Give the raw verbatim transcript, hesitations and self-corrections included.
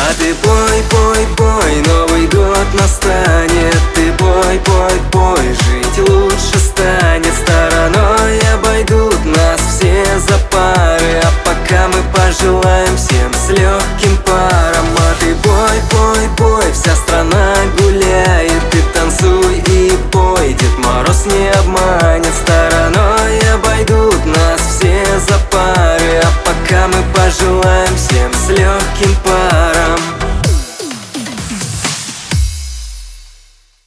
А ты пой, пой, пой, Новый год настанет. Ты пой, пой, пой, жить лучше станет. Стороной обойдут нас все запары, а пока мы пожелаем всем с легким паром. А ты пой, пой, пой, вся страна гуляет. Ты танцуй и пой, Дед Мороз не обманет. Стороной обойдут нас все запары, а пока мы пожелаем всем с легким паром.